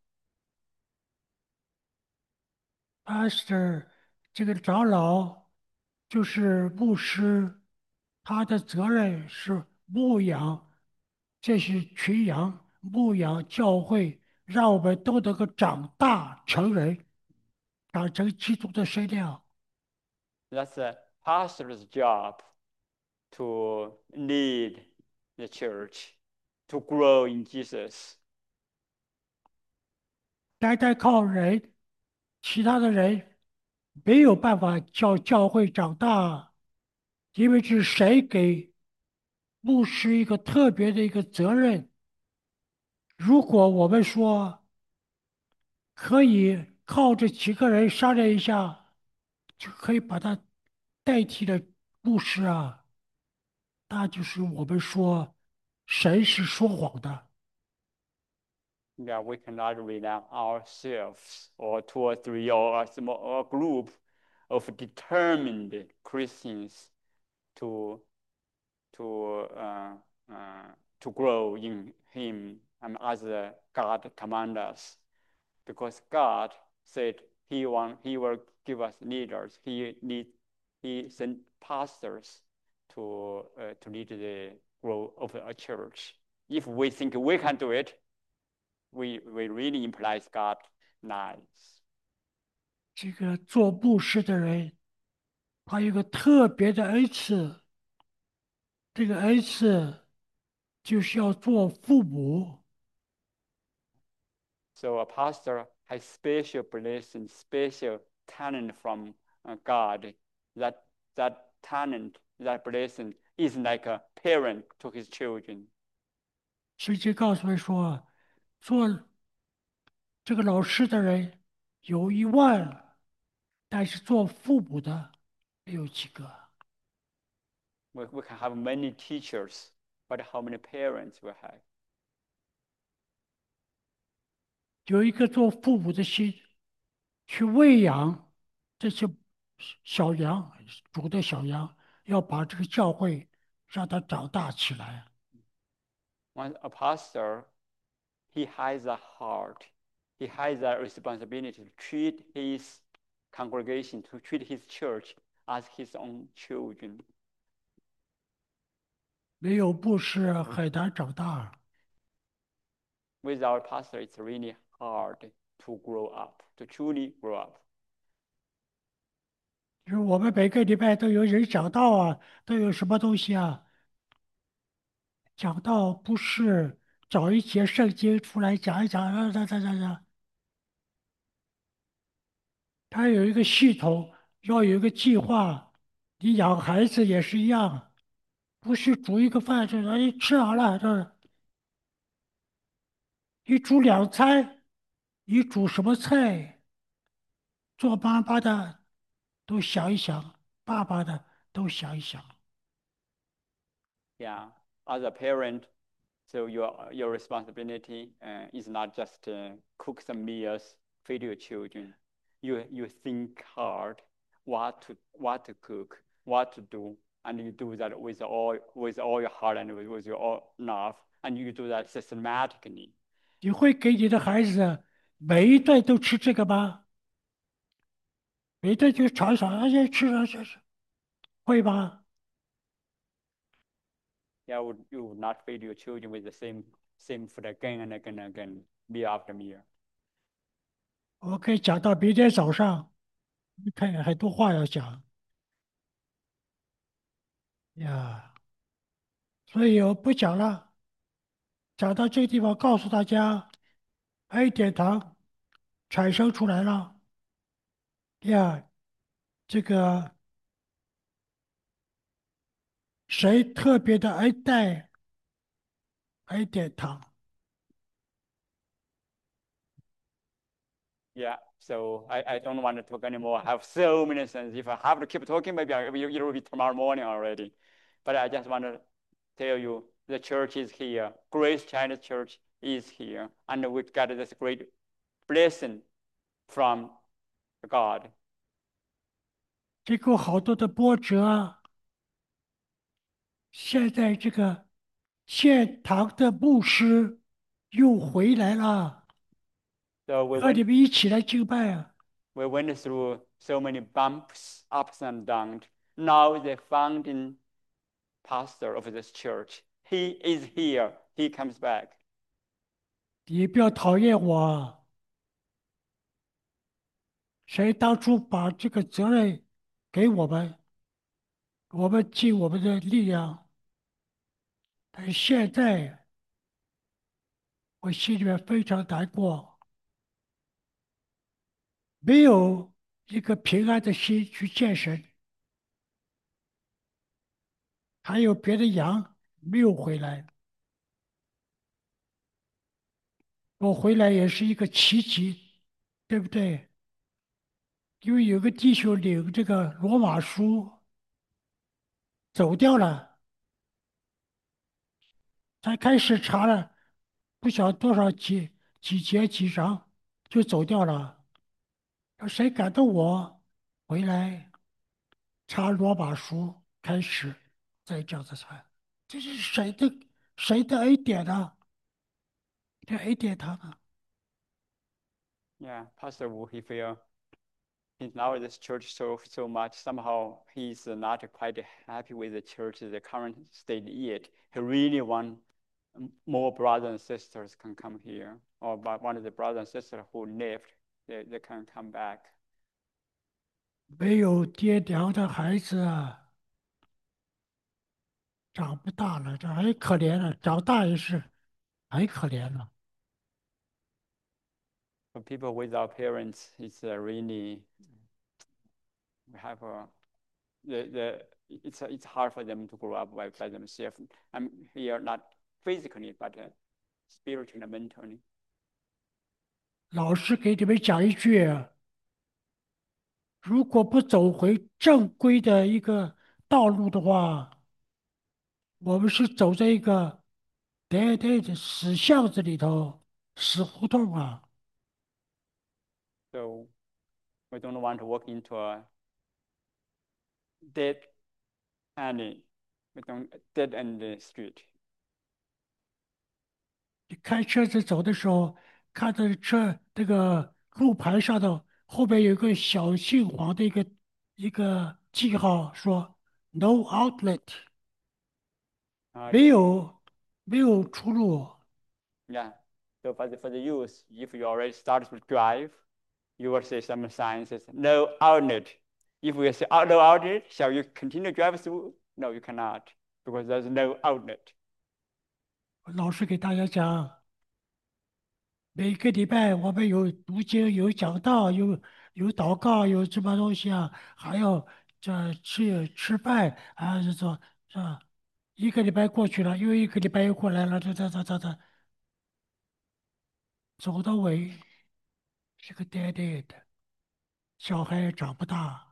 pastor 这个长老就是牧师，他的责任是牧养这些群羊，牧养教会，让我们都能够长大成人，长成基督的身量。 That's a pastor's job to lead the church, to grow in Jesus. 单单靠人，其他的人没有办法叫教会长大，因为是谁给牧师一个特别的一个责任。如果我们说可以靠这几个人商量一下，就可以把他代替了牧师啊，那就是我们说神是说谎的。 Yeah, we cannot rely on ourselves or two or three or a small or a group of determined Christians to to uh, uh, to grow in Him and as uh, God command us, because God said He want He will give us leaders. He need He sent pastors to uh, to lead the growth of a church. If we think we can do it, we we really implies God lies. 这个做牧师的人，他有个特别的恩赐，这个恩赐就是要做父母。 So a pastor has special blessing, special talent from uh, God. That that talent, that blessing is like a parent to his children. 圣经告诉我们说，做这个老师的人有一万，但是做父母的没有几个。 We, we can have many teachers, but how many parents we have? 有一个做父母的心，去喂养这些小羊，主的小羊，要把这个教会让它长大起来。 One a pastor, he has a heart, he has a responsibility to treat his congregation, to treat his church as his own children. 没有牧师很难长大。 Without pastor, it's really hard to grow up, to truly grow up. 就是我们每个礼拜都有人讲道啊，都有什么东西啊？讲道不是找一节圣经出来讲一讲，啊，讲讲讲讲。他有一个系统，要有一个计划。你养孩子也是一样，不是煮一个饭就说哎吃好了，这一煮两餐，你煮什么菜，做妈妈的都想一想，爸爸的都想一想。 Yeah, as a parent, so your your responsibility uh, is not just uh, cook some meals, feed your children. You you think hard what to what to cook, what to do, and you do that with all with all your heart and with, with your all love, and you do that systematically. 你会给你的孩子每一顿都吃这个吗？每一顿就尝一尝，而且吃了吃吃，会吗？ Yeah, would you would not feed your children with the same same food again and again and again, meal after meal. 我可以讲到明天早上，你看很多话要讲呀，所以我不讲了。讲到这个地方，告诉大家，A 点糖产生出来了呀。这个谁特别的爱戴 A 点糖？ Yeah, so I, I don't want to talk anymore. I have so many things. If I have to keep talking, maybe I, it will be tomorrow morning already. But I just want to tell you the church is here. Grace China Church is here. And we got this great blessing from God. 经过好多的波折，现在这个献堂的牧师又回来了， So we 和 went 你们一起来敬拜啊！ we went through so many bumps, ups and downs. Now the founding pastor of this church, he is here. He comes back. 你不要讨厌我，谁当初把这个责任给我们，我们尽我们的力量，但是现在我心里面非常难过，没有一个平安的心去见神，还有别的羊没有回来，我回来也是一个奇迹，对不对？因为有个弟兄领这个罗马书走掉了，才开始查了不晓得多少几几节几章就走掉了。有谁感动我回来查罗马书开始，再这样子查？这是谁的谁的恩典呢？这恩典堂啊！ Yeah, Pastor Wu, he feel he's now in this church so so much. Somehow he's not quite happy with the church, the current state yet. He really want more brothers and sisters can come here, or but one of the brothers and sisters who left, they, they can come back. 没有爹娘的孩子啊，长不大了，这很可怜了，长大也是很可怜了。 For people without parents, it's uh, really we have a the the it's it's hard for them to grow up by, by themselves. I'm here not physically, but uh, spiritually and mentally. 老师给你们讲一句啊，如果不走回正规的一个道路的话，我们是走在一个 dead end 死巷子里头，死胡同啊！ So we don't want to walk into a dead end. We don't dead end street. 你开车子走的时候，看到车这个路牌上头后边有个小姓黄的一个一个记号，说 "No outlet"， Uh, 没有没有出路。 yeah. So for the, for the youth, if you already started to drive, you will see some signs says no outlet. If we say out no outlet, shall you continue drive through? No, you cannot because there's no outlet. 老师给大家讲，每个礼拜我们有读经，有讲道，有有祷告，有什么东西啊？还要这吃吃饭啊，是说是吧？一个礼拜过去了，又一个礼拜又过来了，这这这这这，走到尾是个 dead end，小孩也长不大。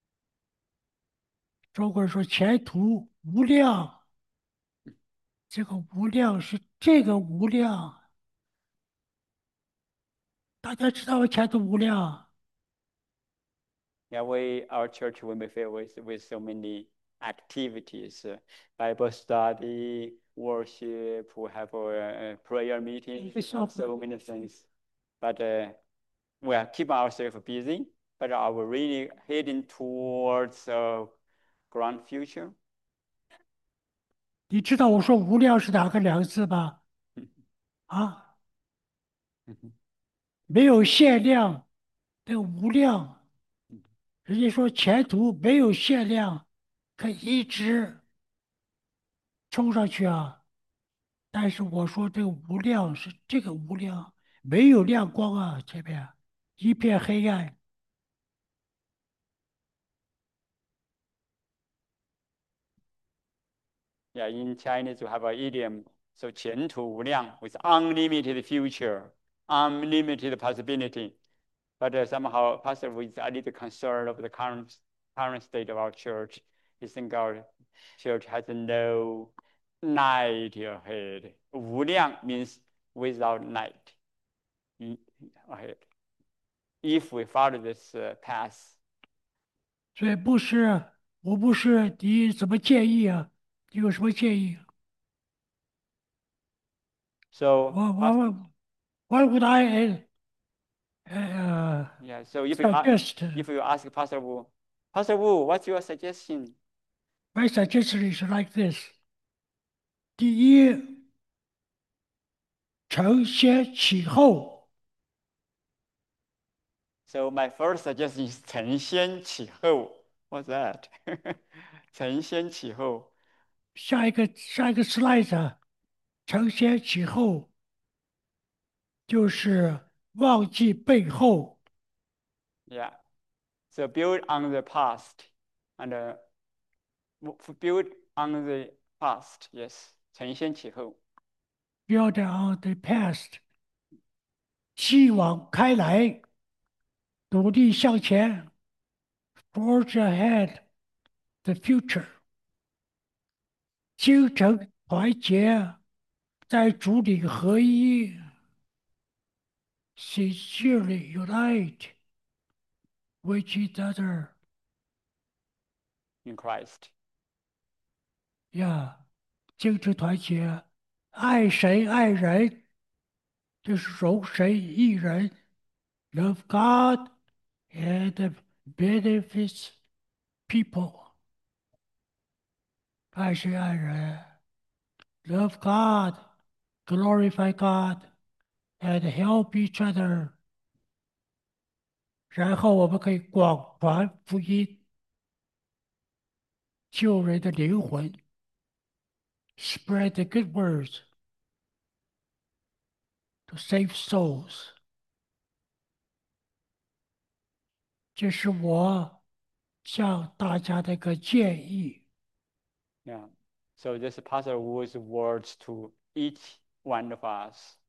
中国人说前途无量，这个无量是这个无量，大家知道前途无量。 Yeah, we our church will be filled with with so many activities, uh, Bible study, worship. We have a, a prayer meeting, 一个小 so many things. But uh, we are keeping ourselves busy. But are we really heading towards a grand future? 你知道我说无量是哪个两个字吧？啊，没有限量的无量，人家说前途没有限量，可以一直冲上去啊。但是我说这个无量是这个无量，没有亮光啊，前面一片黑暗。 Yeah, in Chinese we have an idiom, so 前途无量 with unlimited future, unlimited possibility. But uh, somehow Pastor Wu is a little concerned of the current current state of our church. He think our church has no night ahead. 无量 means without night ahead. If we follow this uh, path, 所以不是，我不是，你怎么建议啊？你有什么建议？我 so 我 Pastor, 我 What would I uh, yeah. So if you ask, suggest? if you ask Pastor Wu, Pastor Wu, what's your suggestion? My suggestion is like this: 第一，承先启后， So my first suggestion is 承先启后. What's that? 承先启后. 下一个下一个 slide 啊，承先启后就是忘记背后， Yeah. So build on the past and uh, build on the past. Yes. 承先启后. build on the past，继往开来，努力向前，forge ahead the future，精诚团结，在主里合一，sincerely unite with each other。 In Christ. 呀，精诚团结，爱神爱人，就是容神益人，love God and benefits people，爱神爱人，love God，glorify God and help each other，然后我们可以广传福音，救人的灵魂，spread the good words to save souls。这是我向大家的一个建议。 Yeah. So this Pastor Wu's words to each one of us.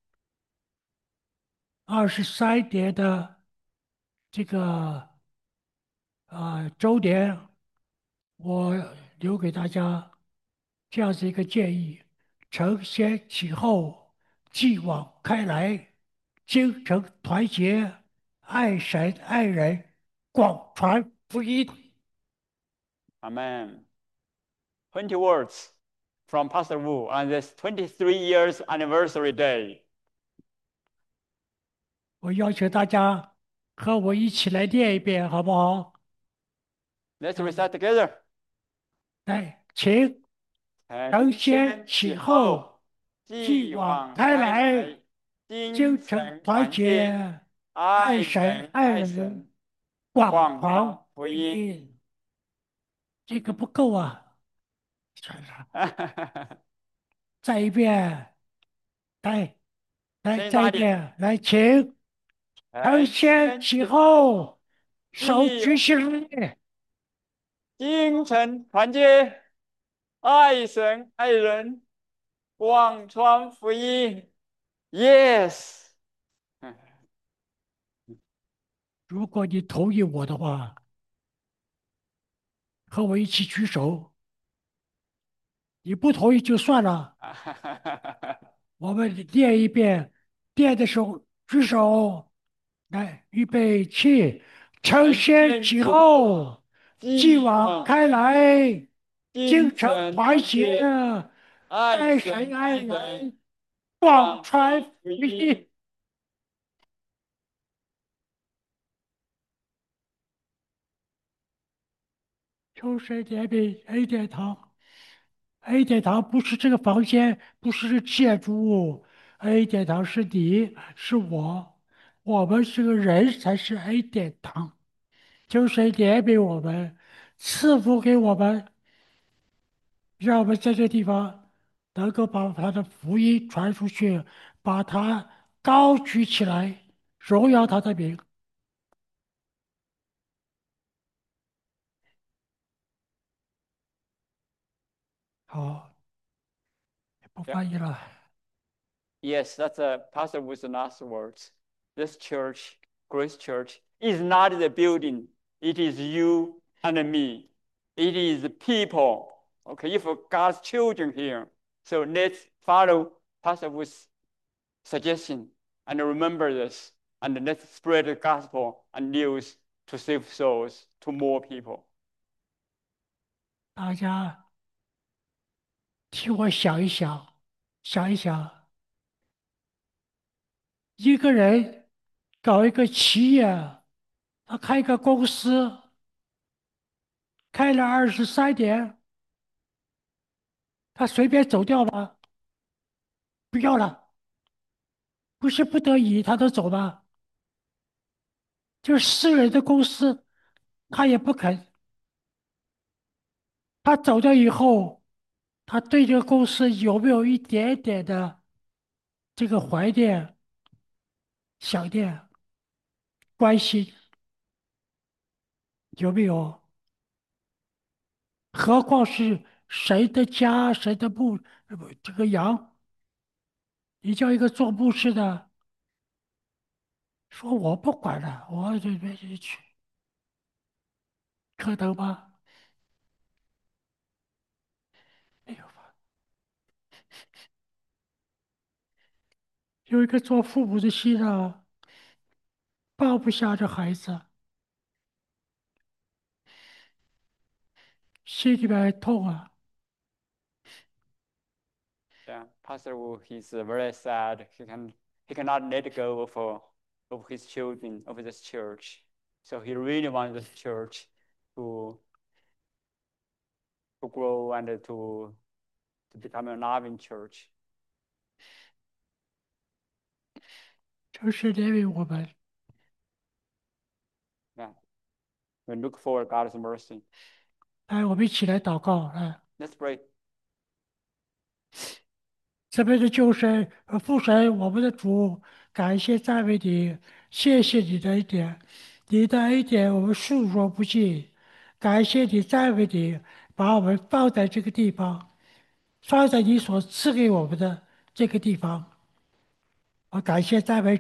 二十三年的这个啊周年，我留给大家这样子一个建议：承先启后，继往开来，精诚团结，爱神爱人，广传福音。 Amen. twenty words from Pastor Wu on this twenty-three years anniversary day. 我邀请大家和我一起来念一遍，好不好？ Let's recite together. 来，请承承先先启启后。 后， 继继往往开开来， 来， 精精诚诚团团结， 结，爱爱神神爱人， 爱神， 广传广传福福音。 音。这个不够啊，再一遍， 来来，再一声音大一点。 遍，来，请承承先启先启后，手立举起来。 精诚团结，爱神爱人，广传福音。Yes。嗯如果你同意我的话，和我一起举手；你不同意就算了。我们练一遍，练的时候举手，来，预备起，承承先启先启后， 后，继继往往开来，精诚精诚团结， 团结，爱爱神神爱爱人， 人，广广传传福福音。 音。 求神怜悯恩典堂。A 典堂不是这个房间，不是这个建筑物，A 典堂是你，是我，我们是个人才是 A 典堂。求神怜悯我们，赐福给我们，让我们在这地方能够把他的福音传出去，把它高举起来，荣耀他的名。好，不 Yeah. 翻译了。 Yes, that's a Pastor Wilson last words. This church, Grace Church, is not the building. It is you and me. It is the people. Okay, if God's children here. So let's follow Pastor Wilson's suggestion and remember this. And let's spread the gospel and news to save souls to more people. 大家替我想一想，想一想。一个人搞一个企业，他开一个公司，开了二十三年，他随便走掉吗？不要了，不是不得已他都走吗？就是私人的公司，他也不肯。他走掉以后，他对这个公司有没有一点点的这个怀念、想念、关心？有没有？何况是谁的家、谁的牧，呃不这个羊？你叫一个做牧师的说我不管了，我这边去，可能吗？没有吧。有一个做父母的心啊，放不下这孩子，心里面痛啊。 Yeah, Pastor Wu, he's uh, very sad. He can he cannot let go of uh, of his children, of this church. So he really wants this church to to grow and to to become a loving church. 就是怜悯我们。 Yeah, we look for God's mercy. 来，我们一起来祷告。来， Let's pray. 这边的救神、呃父神，我们的主，感谢赞美你，谢谢你的恩典，你的恩典我们述说不尽。感谢你，赞美你，把我们放在这个地方，放在你所赐给我们的这个地方。我感谢赞美。